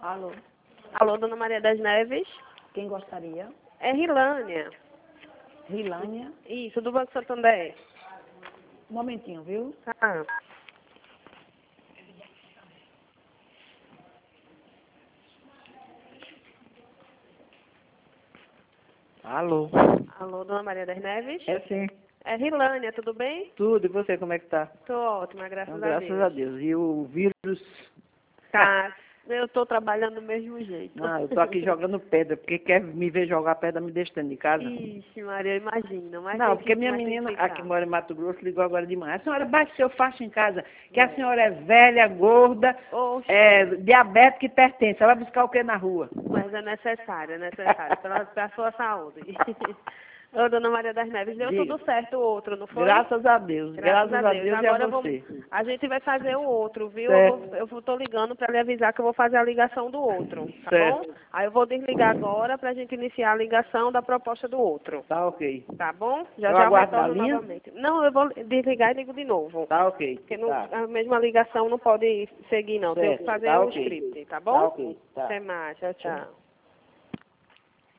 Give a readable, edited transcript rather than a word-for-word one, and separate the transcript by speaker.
Speaker 1: Alô,
Speaker 2: Alô, Dona Maria das Neves?
Speaker 1: quem gostaria?
Speaker 2: É Rilânia.
Speaker 1: Rilânia.
Speaker 2: Isso, do Banco Santander.
Speaker 1: Um momentinho, viu?
Speaker 2: Ah,
Speaker 3: Alô?
Speaker 2: alô, Dona Maria das Neves?
Speaker 3: É sim.
Speaker 2: É Rilânia, tudo bem?
Speaker 3: Tudo, e você como é que tá?
Speaker 2: Tô ótima, graças
Speaker 3: Então,
Speaker 2: a
Speaker 3: graças
Speaker 2: Deus.
Speaker 3: a Deus. E o vírus?
Speaker 2: Tá, eu tô trabalhando do mesmo jeito.
Speaker 3: Não, eu tô aqui jogando pedra, porque quer me ver jogar pedra, me deixa dentro de casa.
Speaker 2: Ixi, Maria, imagina. Mas
Speaker 3: Não,
Speaker 2: tem
Speaker 3: porque
Speaker 2: que
Speaker 3: minha
Speaker 2: mas tem que
Speaker 3: menina,
Speaker 2: ficar.
Speaker 3: aqui mora em Mato Grosso, ligou agora de manhã. A senhora baixe seu facho em casa, que a senhora é velha, gorda,
Speaker 2: Oxe,
Speaker 3: diabética e hipertensa. Ela vai buscar o que na rua?
Speaker 2: mas é necessário pra sua saúde. Ô, Dona Maria das Neves, deu
Speaker 3: Diga.
Speaker 2: tudo certo o outro, não foi?
Speaker 3: Graças a Deus, graças a Deus e a
Speaker 2: Agora
Speaker 3: você.
Speaker 2: a gente vai fazer o outro, viu?
Speaker 3: Certo.
Speaker 2: Tô ligando para lhe avisar que eu vou fazer a ligação do outro, tá
Speaker 3: Certo.
Speaker 2: bom? Aí eu vou desligar agora para a gente iniciar a ligação da proposta do outro,
Speaker 3: Tá ok.
Speaker 2: tá bom? Já
Speaker 3: Eu
Speaker 2: já eu
Speaker 3: aguardo na
Speaker 2: retorno
Speaker 3: linha?
Speaker 2: novamente. Não, eu vou desligar e ligo de novo.
Speaker 3: Tá ok.
Speaker 2: Porque não,
Speaker 3: Tá.
Speaker 2: a mesma ligação não pode seguir, não. Tenho que
Speaker 3: Certo.
Speaker 2: fazer
Speaker 3: Tá
Speaker 2: o
Speaker 3: ok.
Speaker 2: script, tá
Speaker 3: Tá
Speaker 2: bom?
Speaker 3: ok. Tá.
Speaker 2: Até mais, tchau, tchau.